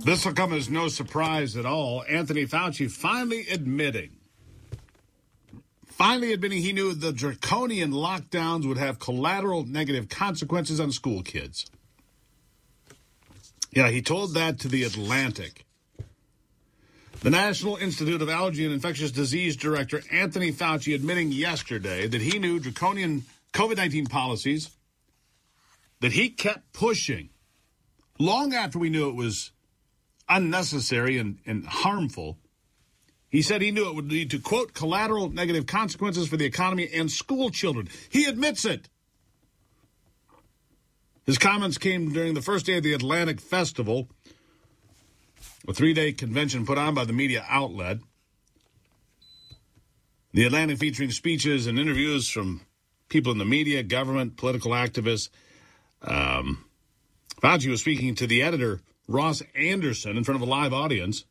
This will come as no surprise at all. Anthony Fauci finally admitting he knew the draconian lockdowns would have collateral negative consequences on school kids. Yeah, he told that to The Atlantic. The National Institute of Allergy and Infectious Disease Director Anthony Fauci admitting yesterday that he knew draconian COVID-19 policies that he kept pushing long after we knew it was unnecessary and harmful. He said he knew it would lead to, quote, collateral negative consequences for the economy and school children. He admits it. His comments came during the first day of the Atlantic Festival, a 3-day convention put on by the media outlet. The Atlantic featuring speeches and interviews from people in the media, government, political activists. Fauci was speaking to the editor, Ross Anderson, in front of a live audience.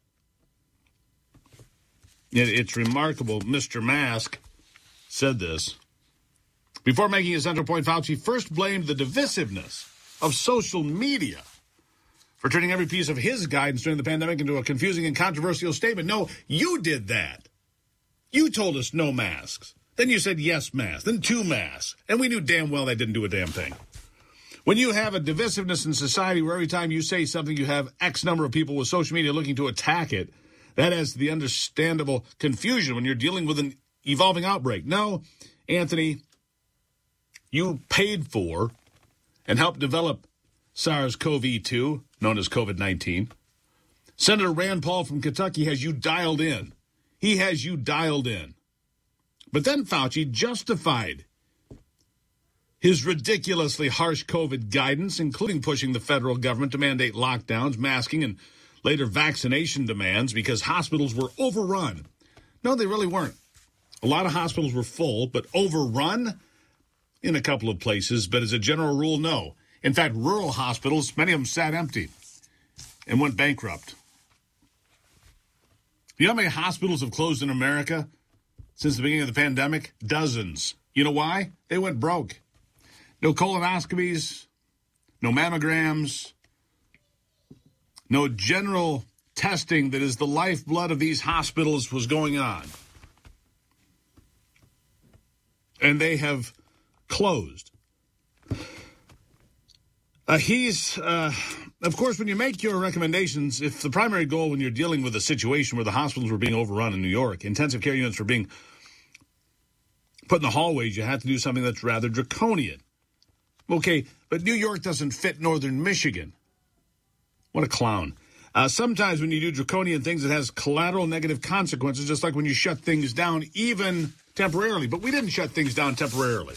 It's remarkable. Mr. Mask said this. Before making his central point, Fauci first blamed the divisiveness of social media for turning every piece of his guidance during the pandemic into a confusing and controversial statement. No, you did that. You told us no masks. Then you said yes masks, then 2 masks. And we knew damn well that didn't do a damn thing. When you have a divisiveness in society where every time you say something, you have X number of people with social media looking to attack it, that has the understandable confusion when you're dealing with an evolving outbreak. No, Anthony, you paid for and helped develop SARS-CoV-2, known as COVID-19. Senator Rand Paul from Kentucky has you dialed in. He has you dialed in. But then Fauci justified his ridiculously harsh COVID guidance, including pushing the federal government to mandate lockdowns, masking, and later vaccination demands because hospitals were overrun. No, they really weren't. A lot of hospitals were full, but overrun in a couple of places. But as a general rule, no. In fact, rural hospitals, many of them sat empty and went bankrupt. You know how many hospitals have closed in America since the beginning of the pandemic? Dozens. You know why? They went broke. No colonoscopies, no mammograms, no general testing that is the lifeblood of these hospitals was going on. And they have closed. Of course, when you make your recommendations, if the primary goal when you're dealing with a situation where the hospitals were being overrun in New York, intensive care units were being put in the hallways, you have to do something that's rather draconian. Okay, but New York doesn't fit northern Michigan. What a clown. Sometimes when you do draconian things, it has collateral negative consequences, just like when you shut things down, even temporarily. But we didn't shut things down temporarily.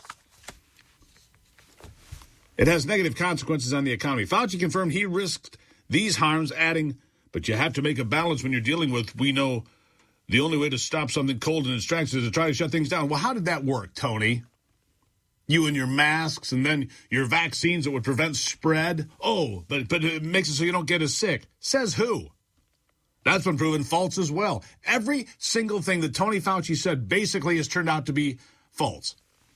It has negative consequences on the economy. Fauci confirmed he risked these harms, adding, but you have to make a balance when you're dealing with, we know the only way to stop something cold and distracts is to try to shut things down. Well, how did that work, Tony? You and your masks and then your vaccines that would prevent spread. Oh, but it makes it so you don't get as sick. Says who? That's been proven false as well. Every single thing that Tony Fauci said basically has turned out to be false.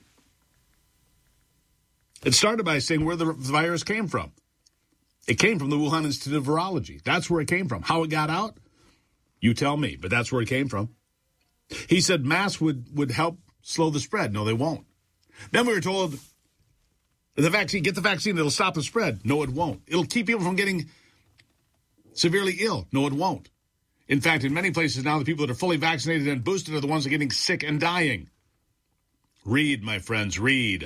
It started by saying where the virus came from. It came from the Wuhan Institute of Virology. That's where it came from. How it got out? You tell me, but that's where it came from. He said masks would help slow the spread. No, they won't. Then we were told get the vaccine, it'll stop the spread. No, it won't. It'll keep people from getting severely ill. No, it won't. In fact, in many places now, the people that are fully vaccinated and boosted are the ones that are getting sick and dying. Read, my friends, read.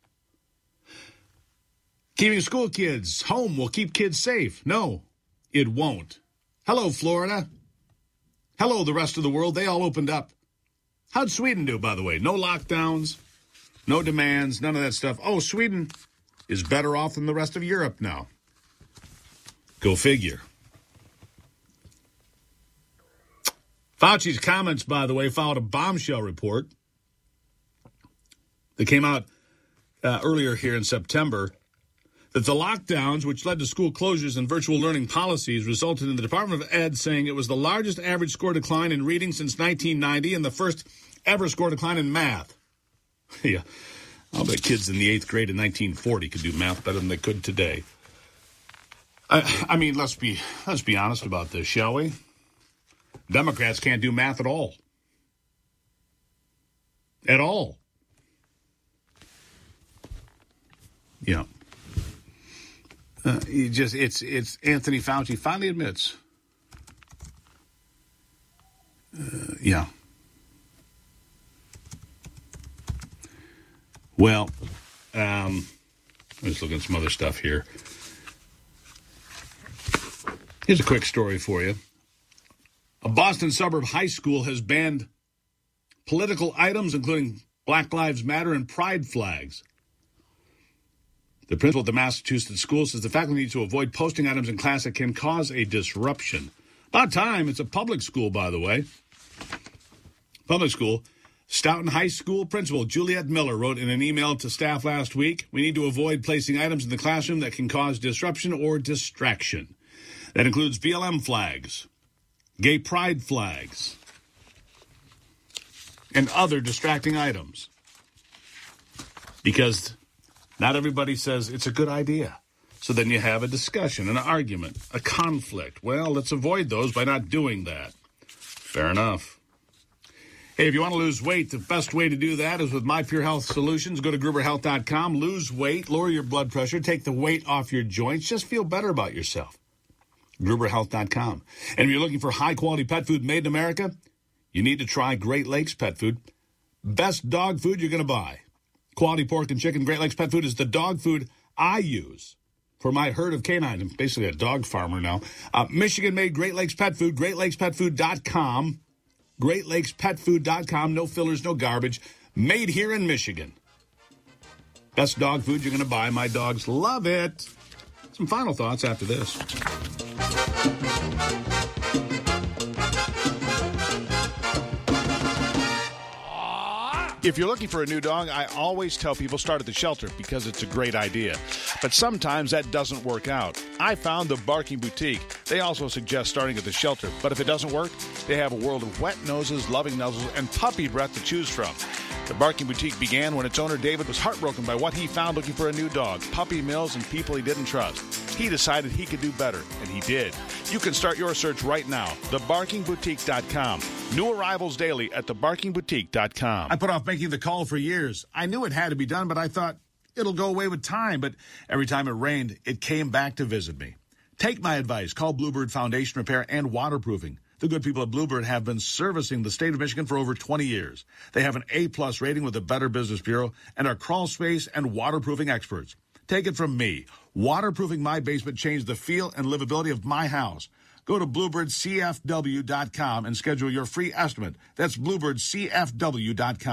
Keeping school kids home will keep kids safe. No, it won't. Hello, Florida. Hello, the rest of the world. They all opened up. How'd Sweden do, by the way? No lockdowns, no demands, none of that stuff. Oh, Sweden is better off than the rest of Europe now. Go figure. Fauci's comments, by the way, followed a bombshell report that came out earlier here in September that the lockdowns, which led to school closures and virtual learning policies, resulted in the Department of Ed saying it was the largest average score decline in reading since 1990 and the first ever score decline in math. Yeah, I'll bet kids in the 8th grade in 1940 could do math better than they could today. I mean, let's be honest about this, shall we? Democrats can't do math at all. At all. Yeah. It's Anthony Fauci finally admits. Yeah. Well, I'm just looking at some other stuff here. Here's a quick story for you. A Boston suburb high school has banned political items, including Black Lives Matter and pride flags. The principal of the Massachusetts school says the faculty need to avoid posting items in class that can cause a disruption. About time. It's a public school, by the way. Public school. Stoughton High School principal Juliet Miller wrote in an email to staff last week, "We need to avoid placing items in the classroom that can cause disruption or distraction. That includes BLM flags, gay pride flags, and other distracting items." Because not everybody says it's a good idea. So then you have a discussion, an argument, a conflict. Well, let's avoid those by not doing that. Fair enough. Hey, if you want to lose weight, the best way to do that is with My Pure Health Solutions. Go to GruberHealth.com, lose weight, lower your blood pressure, take the weight off your joints, just feel better about yourself. GruberHealth.com. And if you're looking for high-quality pet food made in America, you need to try Great Lakes Pet Food. Best dog food you're going to buy. Quality pork and chicken. Great Lakes Pet Food is the dog food I use for my herd of canines. I'm basically a dog farmer now. Michigan-made Great Lakes Pet Food, GreatLakesPetFood.com. GreatLakesPetFood.com. No fillers, no garbage. Made here in Michigan. Best dog food you're going to buy. My dogs love it. Some final thoughts after this. If you're looking for a new dog, I always tell people start at the shelter because it's a great idea. But sometimes that doesn't work out. I found the Barking Boutique. They also suggest starting at the shelter. But if it doesn't work, they have a world of wet noses, loving nuzzles, and puppy breath to choose from. The Barking Boutique began when its owner, David, was heartbroken by what he found looking for a new dog, puppy mills, and people he didn't trust. He decided he could do better, and he did. You can start your search right now, thebarkingboutique.com. New arrivals daily at thebarkingboutique.com. I put off making the call for years. I knew it had to be done, but I thought it'll go away with time. But every time it rained, it came back to visit me. Take my advice. Call Bluebird Foundation Repair and Waterproofing. The good people at Bluebird have been servicing the state of Michigan for over 20 years. They have an A-plus rating with the Better Business Bureau and are crawl space and waterproofing experts. Take it from me. Waterproofing my basement changed the feel and livability of my house. Go to BluebirdCFW.com and schedule your free estimate. That's BluebirdCFW.com.